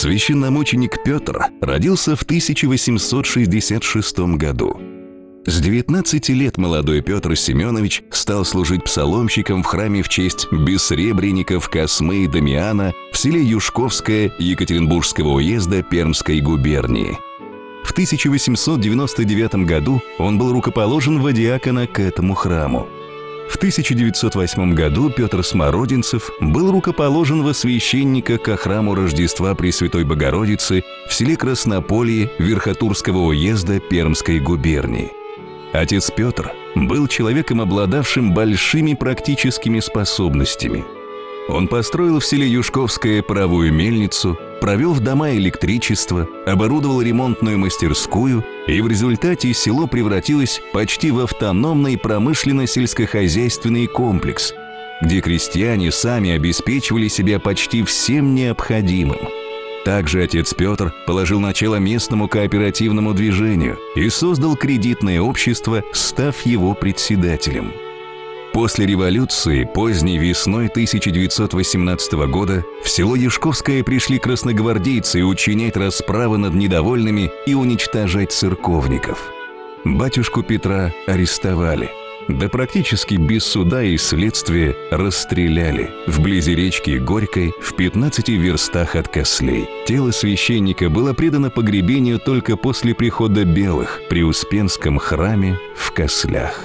Священномученик Петр родился в 1866 году. С 19 лет молодой Петр Семенович стал служить псаломщиком в храме в честь бессребренников Космы и Дамиана в селе Юшковское Екатеринбургского уезда Пермской губернии. В 1899 году он был рукоположен во диакона к этому храму. В 1908 году Петр Смородинцев был рукоположен во священника ко храму Рождества Пресвятой Богородицы в селе Краснополье Верхотурского уезда Пермской губернии. Отец Петр был человеком, обладавшим большими практическими способностями. Он построил в селе Юшковское паровую мельницу, провел в дома электричество, оборудовал ремонтную мастерскую, и в результате село превратилось почти в автономный промышленно-сельскохозяйственный комплекс, где крестьяне сами обеспечивали себя почти всем необходимым. Также отец Петр положил начало местному кооперативному движению и создал кредитное общество, став его председателем. После революции, поздней весной 1918 года, в село Юшковское пришли красногвардейцы учинять расправы над недовольными и уничтожать церковников. Батюшку Петра арестовали, да практически без суда и следствия расстреляли вблизи речки Горькой в 15 верстах от Кослей. Тело священника было предано погребению только после прихода белых при Успенском храме в Кослях.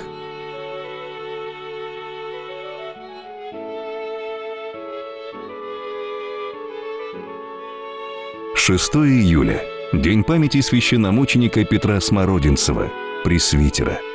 6 июля – День памяти священномученика Петра Смородинцева, пресвитера.